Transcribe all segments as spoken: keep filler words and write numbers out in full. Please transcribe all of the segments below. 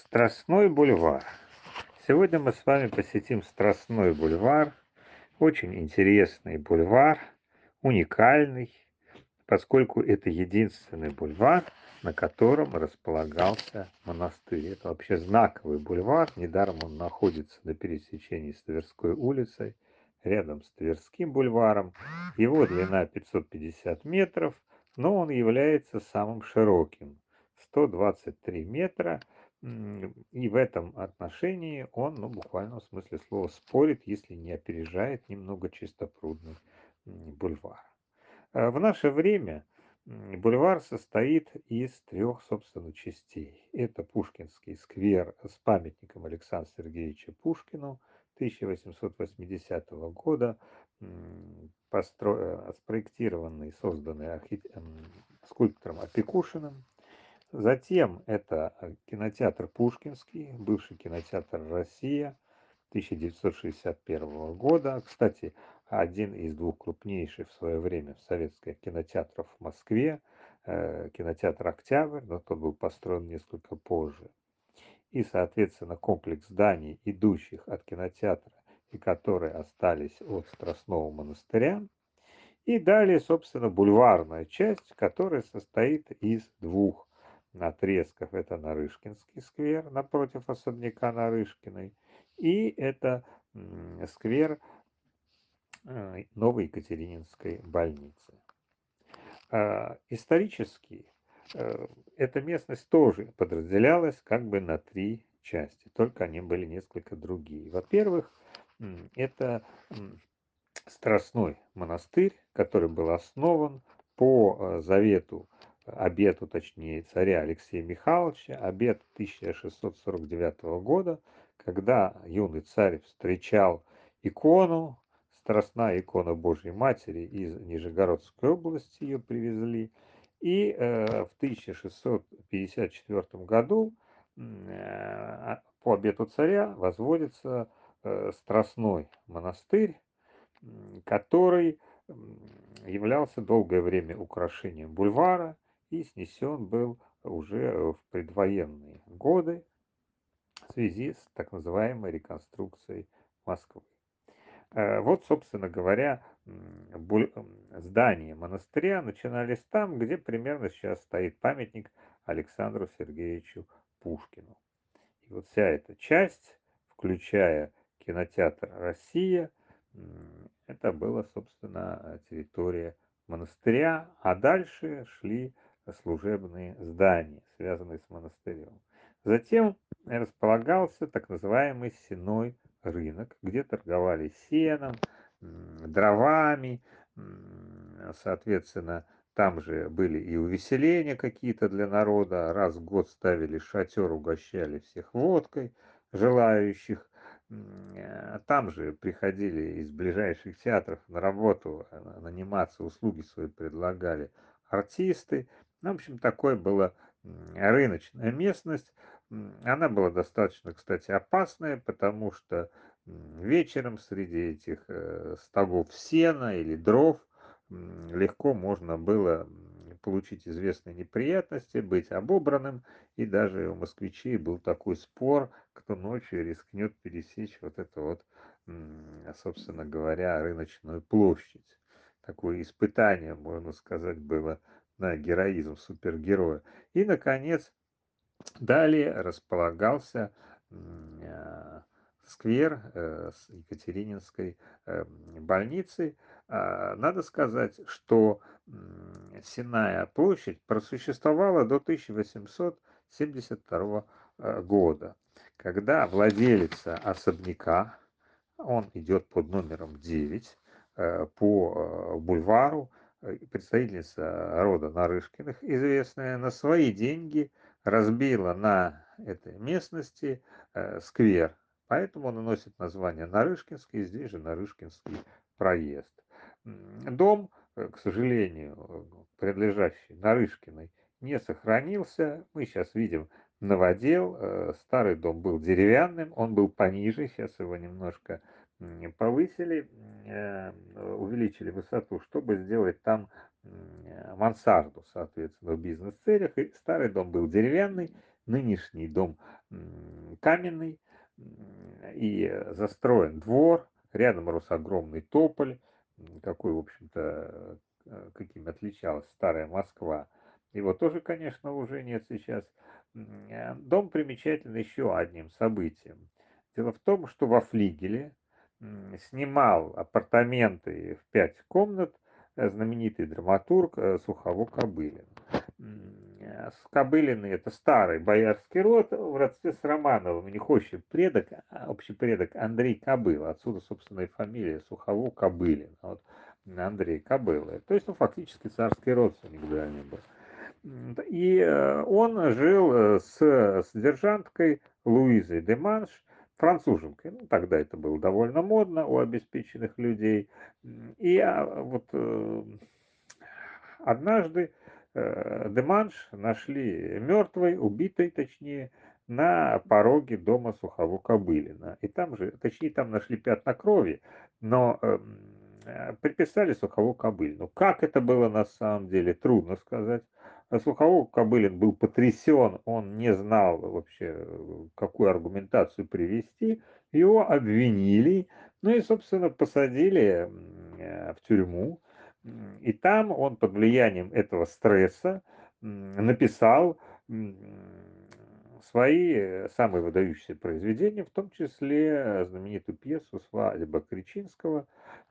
Страстной бульвар. Сегодня мы с вами посетим Страстной бульвар. Очень интересный бульвар, уникальный, поскольку это единственный бульвар, на котором располагался монастырь. Это вообще знаковый бульвар, недаром он находится на пересечении с Тверской улицей, рядом с Тверским бульваром. Его длина пятьсот пятьдесят метров, но он является самым широким — сто двадцать три метра. М, И в этом отношении он, ну, в буквальном смысле слова, спорит, если не опережает немного чистопрудный м, бульвар. Э, В наше время м, бульвар состоит из трех, собственно, частей. Это Пушкинский сквер с памятником Александру Сергеевичу Пушкину тысяча восемьсот восьмидесятого года, м, постро- э, спроектированный и созданный архи- м, скульптором Опекушиным. Затем это э, кинотеатр Пушкинский, бывший кинотеатр «Россия» тысяча девятьсот шестьдесят первого года. Кстати, один из двух крупнейших в свое время советских кинотеатров в Москве, э, кинотеатр «Октябрь», но тот был построен несколько позже. И, соответственно, комплекс зданий, идущих от кинотеатра и которые остались от Страстного монастыря. И далее, собственно, бульварная часть, которая состоит из двух отрезков. Это Нарышкинский сквер напротив особняка Нарышкиной, и это м, сквер э, Новой Екатерининской больницы. А, исторически э, эта местность тоже подразделялась как бы на три части, только они были несколько другие. Во-первых, м, это м, Страстной монастырь, который был основан по э, завету, обету, точнее, царя Алексея Михайловича, обет тысяча шестьсот сорок девятого года, когда юный царь встречал икону, страстная икона Божьей Матери из Нижегородской области, ее привезли, и э, в тысяча шестьсот пятьдесят четвёртом году м, э, по обету царя возводится э, Страстной монастырь, м, который м, являлся долгое время украшением бульвара и снесен был уже в предвоенные годы в связи с так называемой реконструкцией Москвы. Э, Вот, собственно говоря, м, буль- м, здания монастыря начинались там, где примерно сейчас стоит памятник Александру Сергеевичу Пушкину. И вот вся эта часть, включая кинотеатр «Россия», м, это была, собственно, территория монастыря, а дальше шли служебные здания, связанные с монастырем. Затем располагался так называемый сеной рынок, где торговали сеном, м, дровами, м, соответственно, там же были и увеселения какие-то для народа. Раз в год ставили шатер, угощали всех водкой, желающих. М, э, Там же приходили из ближайших театров на работу, э, наниматься, услуги свои предлагали артисты. Ну, в общем, такое была м, рыночная местность. М, Она была достаточно, кстати, опасная, потому что м, вечером среди этих э, стогов сена или дров м, легко можно было м, получить известные неприятности, быть обобранным, и даже у москвичей был такой спор, кто ночью рискнет пересечь вот это вот, м, собственно говоря, рыночную площадь. Такое испытание, можно сказать, было на героизм супергероя. И, наконец, далее располагался м, а, сквер э, с Екатерининской э, больницей. А, Надо сказать, что м, Сенная площадь просуществовала до тысяча восемьсот семьдесят второго э, года, когда владелица особняка, он идет под номером девять, э, по э, бульвару, э, представительница рода Нарышкиных, известная, на свои деньги разбила на этой местности э, сквер. Поэтому он и носит название Нарышкинский, здесь же Нарышкинский проезд. М, Дом, э, к сожалению, э, принадлежащий Нарышкиной, не сохранился. Мы сейчас видим новодел. Э, Старый дом был деревянным, он был пониже, сейчас его немножко м, повысили, э, увеличили высоту, чтобы сделать там м, э, мансарду, соответственно, в бизнес-целях. И старый дом был деревянный, нынешний дом каменный, и застроен двор, рядом рос огромный тополь, какой, в общем-то, э, каким отличалась старая Москва. Его тоже, конечно, уже нет сейчас. Э, Дом примечателен еще одним событием. Дело в том, что во флигеле снимал апартаменты в пять комнат э, знаменитый драматург э, Сухово Кобылин. Э, Кобылины — это старый боярский род в родстве с Романовым, не хочет предок, а общий предок Андрей Кобыла, отсюда, собственно, и фамилия Сухово Кобылин, а вот Андрей Кобыла. То есть, ну, фактически царский родственник дальний был. И э, он жил э, с содержанткой Луизой де Манш, француженкой. Ну, тогда это было довольно модно у обеспеченных людей. И а, вот э, однажды э, Деманш нашли мертвой, убитой, точнее, на пороге дома Сухово Кобылина. И там же, точнее, там нашли пятна крови, но эм, э, приписали Сухову Кобылину. Как это было на самом деле, трудно сказать. А Сухову Кобылин был потрясен, он не знал вообще, э, какую аргументацию привести. Его обвинили, ну и, собственно, посадили э, в тюрьму. И там он под влиянием этого стресса написал свои э, самые выдающиеся произведения, в том числе э, знаменитую пьесу «Свадьба Кричинского».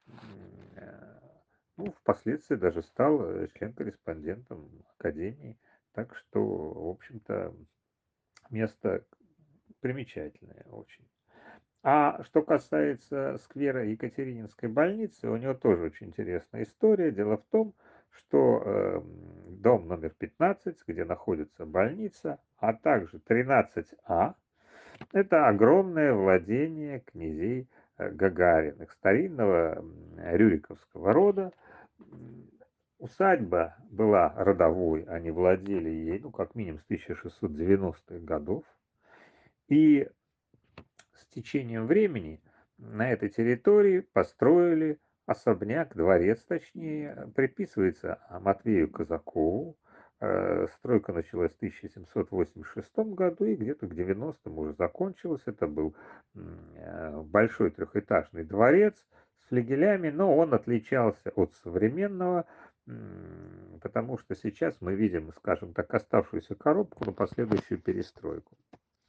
Э, Ну, впоследствии даже стал э, член-корреспондентом Академии. Так что, в общем-то, место примечательное очень. А что касается сквера Екатерининской больницы, у него тоже очень интересная история. Дело в том, что э, дом номер пятнадцать, где находится больница, а также тринадцать А, это огромное владение князей э, Гагариных, старинного м, рюриковского рода. М, Усадьба была родовой, они владели ей, ну, как минимум с тысяча шестьсот девяностых годов. И с течением времени на этой территории построили особняк, дворец точнее, приписывается Матвею Казакову. Э, Стройка началась в тысяча семьсот восемьдесят шестом году и где-то к девяностым уже закончилась. Это был э, большой трехэтажный дворец с флигелями, но он отличался от современного, потому что сейчас мы видим, скажем так, оставшуюся коробку на последующую перестройку.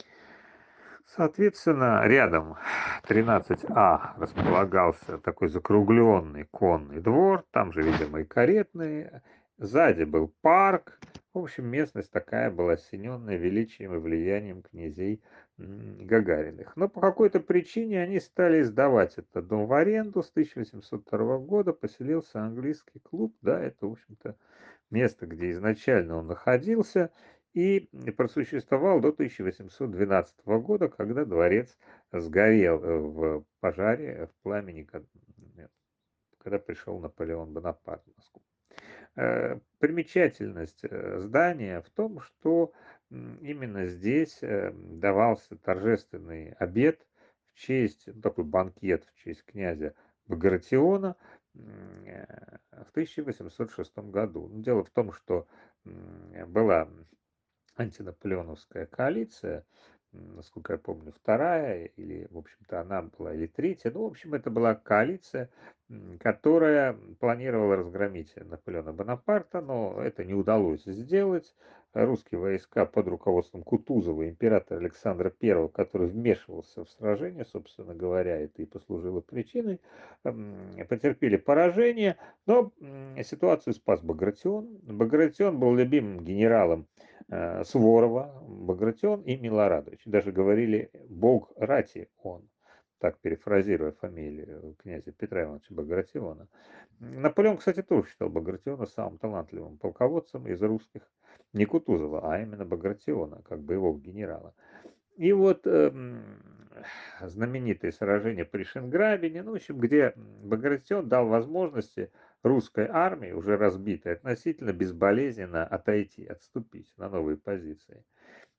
Соответственно, рядом тринадцать А располагался такой закругленный конный двор, там же, видимо, и каретные. Сзади был парк. В общем, местность такая была осененная величием и влиянием князей м, Гагариных. Но по какой-то причине они стали сдавать этот дом в аренду. С тысяча восемьсот второго года поселился английский клуб. Да, это, в общем-то, место, где изначально он находился, и просуществовал до тысяча восемьсот двенадцатого года, когда дворец сгорел э, в пожаре, в пламени, ко- э, когда пришел Наполеон Бонапарт в Москву. Э, Примечательность э, здания в том, что м, именно здесь э, давался торжественный обед в честь, ну, такой банкет в честь князя Багратиона м, э, в тысяча восемьсот шестом году. Ну, дело в том, что м, была антинаполеоновская коалиция, м, насколько я помню, вторая, или, в общем-то, она была, или третья. Ну, в общем, это была коалиция, м, которая планировала разгромить Наполеона Бонапарта, но это не удалось сделать. Русские войска под руководством Кутузова, императора Александра Первого, который вмешивался в сражение, собственно говоря, это и послужило причиной, м, потерпели поражение, но м, ситуацию спас Багратион. Багратион был любимым генералом э, Суворова, Багратион и Милорадович. Даже говорили «Бог рати он», так перефразируя фамилию князя Петра Ивановича Багратиона. Наполеон, кстати, тоже считал Багратиона самым талантливым полководцем из русских, не Кутузова, а именно Багратиона, как боевого генерала. И вот эм, знаменитые сражения при Шенграбине, ну, в общем, где Багратион дал возможности русской армии, уже разбитой, относительно безболезненно отойти, отступить на новые позиции.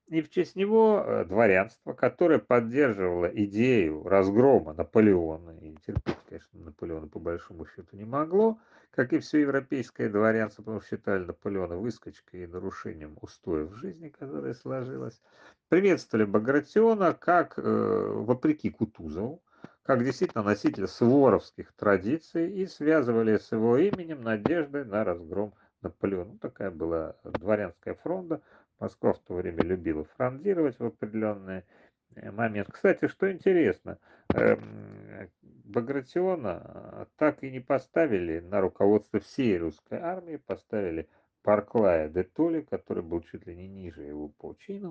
И в честь него э, дворянство, которое поддерживало идею разгрома Наполеона, и терпеть, конечно, Наполеона по большому счету не могло, как и все европейское дворянство, потому что считали Наполеона выскочкой и нарушением устоев жизни, которая сложилась, приветствовали Багратиона как, э, вопреки Кутузову, как действительно носителя суворовских традиций и связывали с его именем надежды на разгром Наполеона. Ну, такая была дворянская фронта. Москва в то время любила фрондировать в определенный э, момент. Кстати, что интересно, эм, Багратиона э, так и не поставили на руководство всей русской армии, поставили Барклая де Толли, который был чуть ли не ниже его по чину.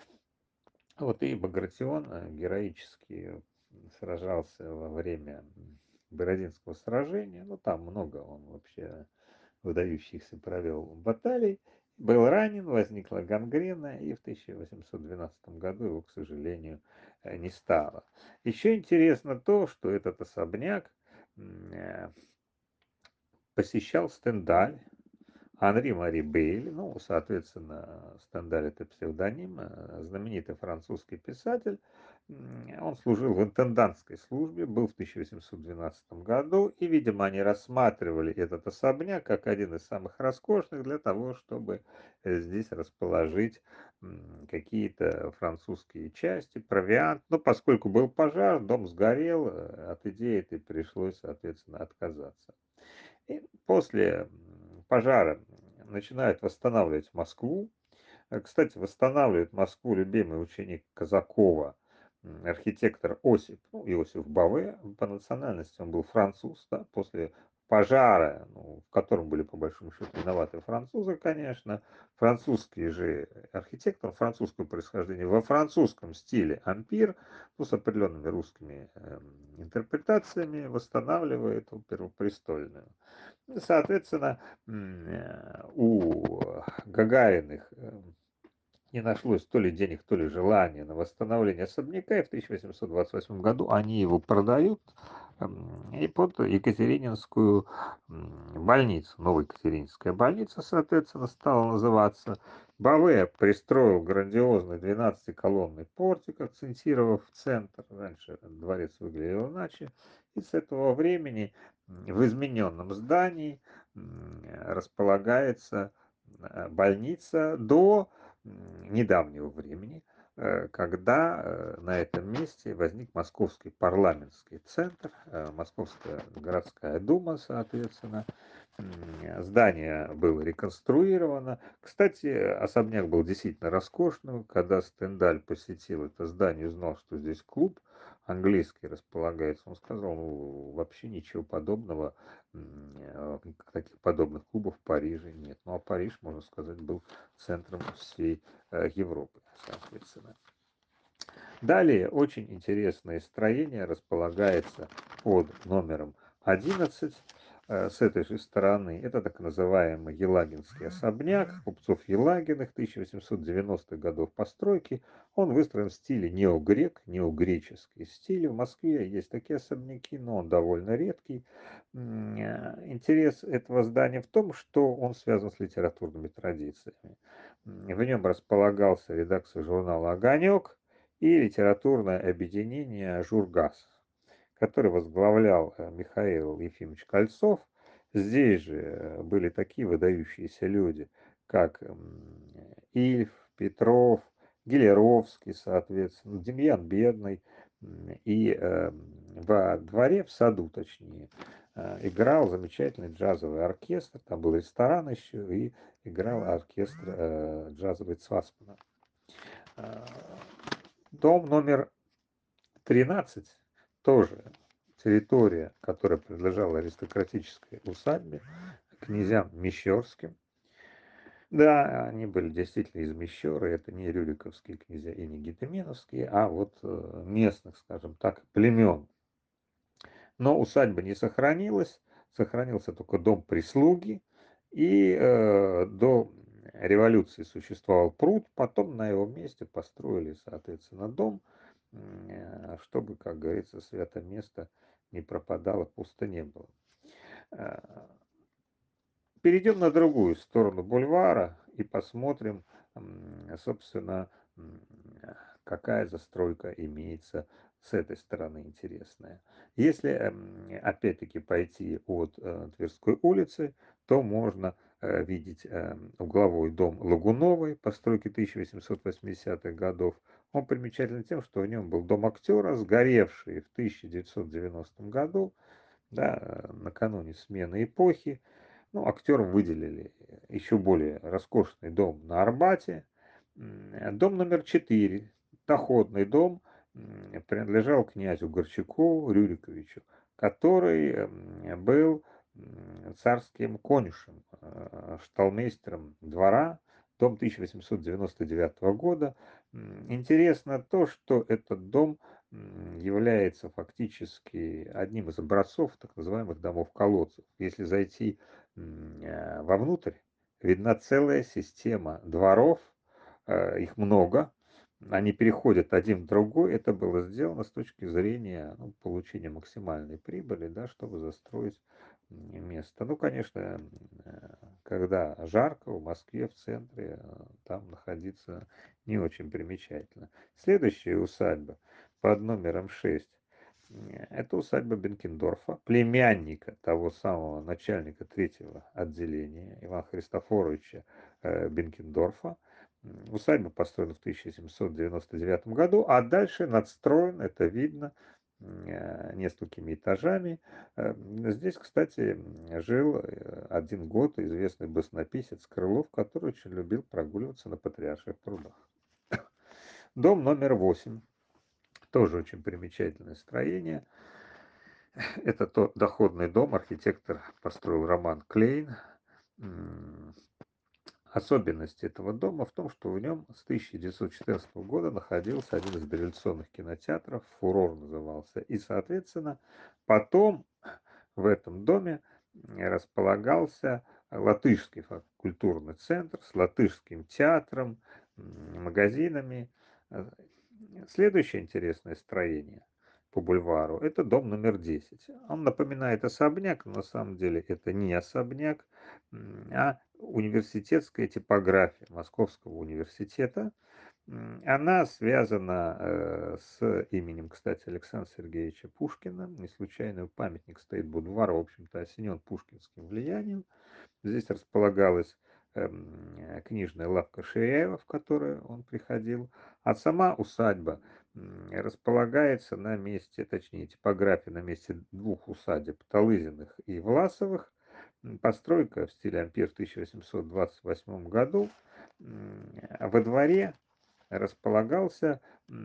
Вот и Багратион э, героически сражался во время Бородинского сражения. Ну, там много он вообще выдающихся провел баталий, был ранен, возникла гангрена, и в тысяча восемьсот двенадцатом году его, к сожалению, э, не стало. Еще интересно то, что этот особняк э, посещал Стендаль, Анри Мари Бейль, ну, соответственно, Стендаль — это псевдоним, э, знаменитый французский писатель. Он служил в интендантской службе, был в тысяча восемьсот двенадцатом году, и, видимо, они рассматривали этот особняк как один из самых роскошных для того, чтобы э, здесь расположить какие-то французские части, провиант. Но поскольку был пожар, дом сгорел, э, от идеи этой пришлось, соответственно, отказаться. И после пожара начинают восстанавливать Москву. Э, Кстати, восстанавливает Москву любимый ученик Казакова, архитектор Осип, ну, Иосиф Баве. По национальности он был француз, да, после пожара, ну, в котором были по большому счету виноваты французы, конечно. Французский же архитектор, французского происхождения, во французском стиле ампир, ну, с определенными русскими э, интерпретациями восстанавливает оперу престольную. Ну, соответственно, э, у Гагариных э, не нашлось то ли денег, то ли желания на восстановление особняка, и в тысяча восемьсот двадцать восьмом году они его продают и под Екатерининскую больницу. Новая Екатерининская больница, соответственно, стала называться. Баве пристроил грандиозный двенадцатиколонный портик, акцентировав центр. Раньше дворец выглядел иначе. И с этого времени в измененном здании располагается э, больница до недавнего времени, э, когда э, на этом месте возник Московский парламентский центр, э, Московская городская дума, соответственно. Здание было реконструировано. Кстати, особняк был действительно роскошным. Когда Стендаль посетил это здание и узнал, что здесь клуб английский располагается, он сказал, ну, вообще ничего подобного, э, таких подобных клубов в Париже нет. Ну, а Париж, можно сказать, был центром всей э, Европы, соответственно. Далее очень интересное строение располагается под номером одиннадцать. Э, С этой же стороны это так называемый Елагинский особняк купцов Елагиных тысяча восемьсот девяностых годов постройки. Он выстроен в стиле неогрек, неогреческий стиль. В Москве есть такие особняки, но он довольно редкий. М, э, Интерес этого здания в том, что он связан с литературными традициями. М, В нем располагался редакция журнала «Огонек» и литературное объединение «Жургас», который возглавлял э, Михаил Ефимович Кольцов. Здесь же э, были такие выдающиеся люди, как м, Ильф, Петров, Гелеровский, соответственно, Демьян Бедный. М, И э, во дворе, в саду точнее, э, играл замечательный джазовый оркестр. Там был ресторан еще, и играл оркестр э, джазовый Цвасмана. Э, Дом номер тринадцать тоже территория, которая принадлежала аристократической усадьбе, князьям Мещерским. Да, они были действительно из Мещеры, это не рюриковские князья и не гетеменовские, а вот э, местных, скажем так, племен. Но усадьба не сохранилась, сохранился только дом прислуги, и э, до революции существовал пруд, потом на его месте построили, соответственно, дом, э, чтобы, как говорится, свято место не пропадало, пусто не было. Э, Перейдем на другую сторону бульвара и посмотрим, собственно, какая застройка имеется с этой стороны интересная. Если, эм, опять-таки, пойти от э, Тверской улицы, то можно э, видеть э, угловой дом Лагуновой, постройки тысяча восемьсот восьмидесятых годов. Он примечателен тем, что в нем был дом актера, сгоревший в тысяча девятьсот девяностом году, да, э, накануне смены эпохи. Ну, актерам выделили еще более роскошный дом на Арбате. Дом номер четыре, доходный дом, принадлежал князю Горчакову Рюриковичу, который м, был царским конюшем, э, шталмейстером двора, дом тысяча восемьсот девяносто девятого года. Интересно то, что этот дом является фактически одним из образцов так называемых домов-колодцев. Если зайти э, вовнутрь, видна целая система дворов, э, их много, они переходят один в другой. Это было сделано с точки зрения, ну, получения максимальной прибыли, да, чтобы застроить место. Ну, конечно, э, когда жарко в Москве, в центре, э, там находиться не очень примечательно. Следующая усадьба под номером шесть. Это усадьба Бенкендорфа, племянника того самого начальника третьего отделения Ивана Христофоровича э, Бенкендорфа. Усадьба построена в тысяча семьсот девяносто девятом году, а дальше надстроена, это видно, э, несколькими этажами. Э, Здесь, кстати, жил э, один год известный баснописец Крылов, который очень любил прогуливаться на Патриарших прудах. Дом номер восемь. Тоже очень примечательное строение. Это тот доходный дом, архитектор построил Роман Клейн. Особенность этого дома в том, что в нем с тысяча девятьсот четырнадцатого года находился один из дореволюционных кинотеатров, «Фурор» назывался. И, соответственно, потом в этом доме располагался латышский культурный центр с латышским театром, магазинами. Э, Следующее интересное строение по бульвару — это дом номер десять. Он напоминает особняк, но на самом деле это не особняк, а университетская типография Московского университета. Она связана э, с именем, кстати, Александра Сергеевича Пушкина. Не случайно памятник стоит бульвар, в общем-то, осенен пушкинским влиянием. Здесь располагалась эм, э, книжная лавка Ширяева, в которую он приходил. А сама усадьба располагается на месте, точнее, типография на месте двух усадеб Талызиных и Власовых. Постройка в стиле ампир в тысяча восемьсот двадцать восьмом году. Во дворе располагался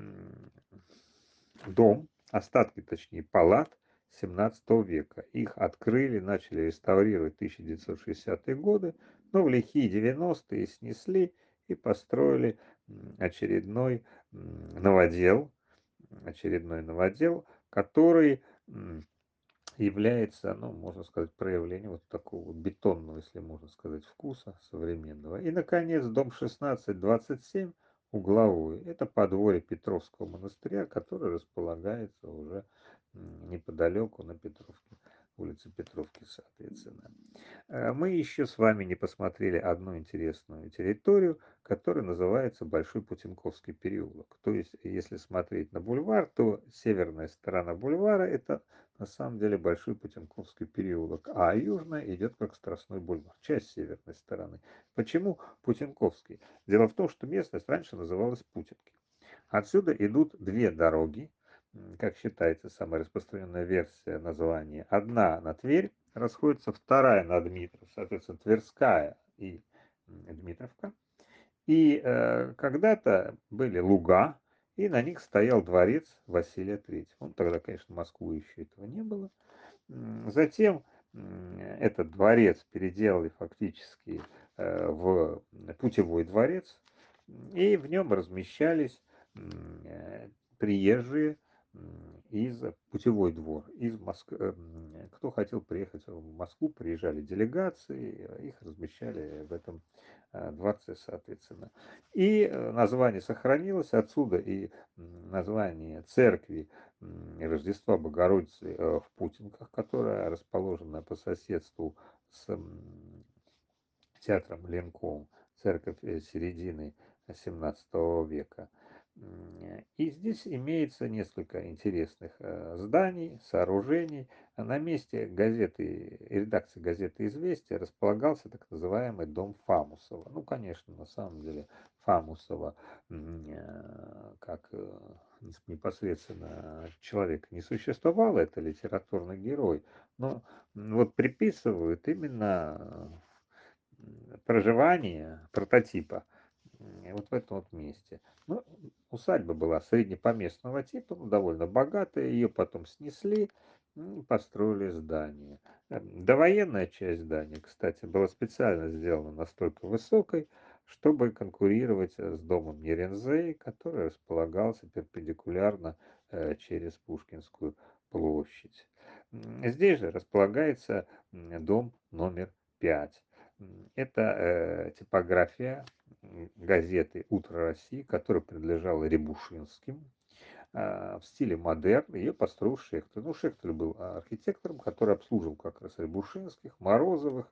дом, остатки, точнее, палат семнадцатого века. Их открыли, начали реставрировать в тысяча девятьсот шестидесятые годы, но в лихие девяностые снесли и построили очередной новодел, очередной новодел, который является, ну, можно сказать, проявлением вот такого вот бетонного, если можно сказать, вкуса современного. И, наконец, дом шестнадцать двадцать семь, угловой, это подворье Петровского монастыря, который располагается уже неподалеку на Петровке, улице Петровки, соответственно. Э, Мы еще с вами не посмотрели одну интересную территорию, которая называется Большой Путинковский переулок. То есть, если смотреть на бульвар, то северная сторона бульвара — это на самом деле Большой Путинковский переулок, а южная идет как Страстной бульвар, часть северной стороны. Почему Путинковский? Дело в том, что местность раньше называлась Путинки. Отсюда идут две дороги, как считается, самая распространенная версия названия. Одна на Тверь расходится, вторая на Дмитров, соответственно, Тверская и Дмитровка. И э, когда-то были луга, и на них стоял дворец Василия Третьего. Ну, тогда, конечно, в Москву еще этого не было. Затем этот дворец переделали фактически э, в путевой дворец, и в нем размещались э, приезжие из путевой двор, из Москвы. Кто хотел приехать в Москву, приезжали делегации, их размещали в этом э, дворце, соответственно. И э, название сохранилось, отсюда и название церкви Рождества Богородицы э, в Путинках, которая расположена по соседству с театром Ленком, церковь э, середины семнадцатого века. М, И здесь имеется несколько интересных э, зданий, сооружений. А на месте газеты, редакции газеты «Известия» располагался так называемый дом Фамусова. Ну, конечно, на самом деле Фамусова м, э, как э, нес- непосредственно человек не существовало, это литературный герой, но м, вот приписывают именно м, проживание прототипа м, вот в этом вот месте. Ну, усадьба была среднепоместного типа, ну, довольно богатая, ее потом снесли, м, построили здание. Эм, Довоенная часть здания, кстати, была специально сделана настолько высокой, чтобы конкурировать э, с домом Нерензей, который располагался перпендикулярно э, через Пушкинскую площадь. М, Здесь же располагается м, дом номер пять. М, Это э, типография м, газеты «Утро России», которая принадлежала Рябушинским а, в стиле модерн. Ее построил Шехтель. Ну, Шехтель был а, архитектором, который обслуживал как раз Рябушинских, Морозовых.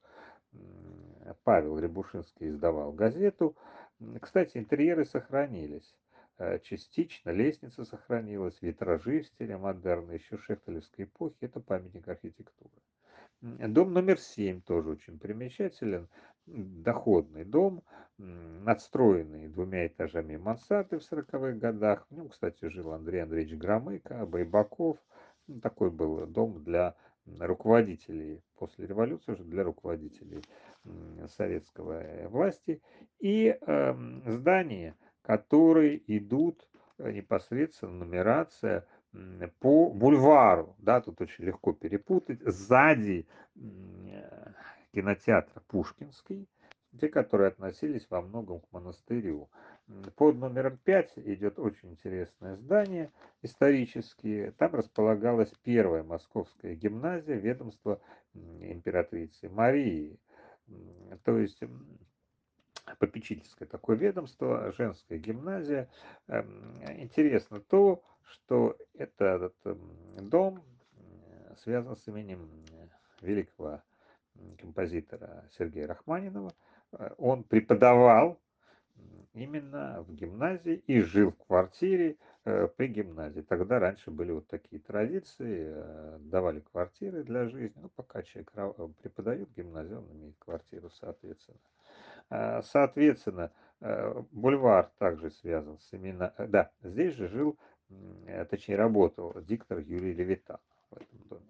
М, Павел Рябушинский издавал газету. М, Кстати, интерьеры сохранились. Э, Частично лестница сохранилась, витражи в стиле модерна, еще шехтелевской эпохи. Это памятник архитектуры. М, Дом номер семь тоже очень примечателен. М, Доходный дом, м, надстроенный двумя этажами мансарды в сороковых годах. В нем, кстати, жил Андрей Андреевич Громыко, Байбаков. Ну, такой был дом для м, руководителей после революции, уже для руководителей м, советского э, власти. И эм, здания, которые идут э, непосредственно нумерация м, по бульвару, да, тут очень легко перепутать, сзади м, э, кинотеатра Пушкинский, те, которые относились во многом к монастырю. М, Под номером пять идет очень интересное здание исторические. Там располагалась первая московская гимназия ведомства м, императрицы Марии. М, То есть м, попечительское такое ведомство, женская гимназия. Эм, Интересно то, что этот м, дом м, связан с именем э, великого м, композитора Сергея Рахманинова. Э, Он преподавал м, именно в гимназии и жил в квартире э, при гимназии. Тогда раньше были вот такие традиции, э, давали квартиры для жизни. Ну, пока человек ра- э, преподает в гимназии, он имеет квартиру, соответственно. А, Соответственно, э, бульвар также связан с именно... э, Да, здесь же жил, м, э, точнее работал диктор Юрий Левитан в этом доме.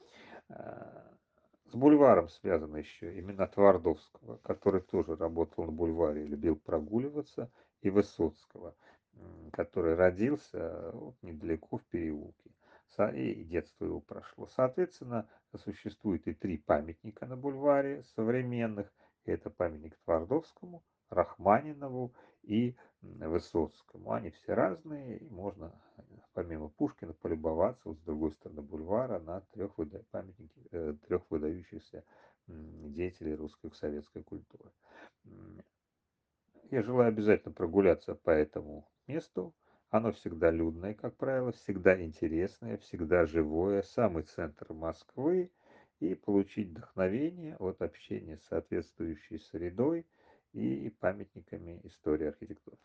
А, С бульваром связаны еще имена Твардовского, который тоже работал на бульваре, любил прогуливаться, и Высоцкого, м, который родился вот недалеко в переулке. Со- И детство его прошло. Соответственно, существует и три памятника на бульваре современных. Это памятник Твардовскому, Рахманинову и м, Высоцкому. Они все разные, и можно помимо Пушкина полюбоваться вот с другой стороны бульвара на трех выда- памятники э, трех выдающихся м, деятелей русской советской культуры. М, Я желаю обязательно прогуляться по этому месту. Оно всегда людное, как правило, всегда интересное, всегда живое, самый центр Москвы, и получить вдохновение от общения с соответствующей средой и памятниками истории архитектуры.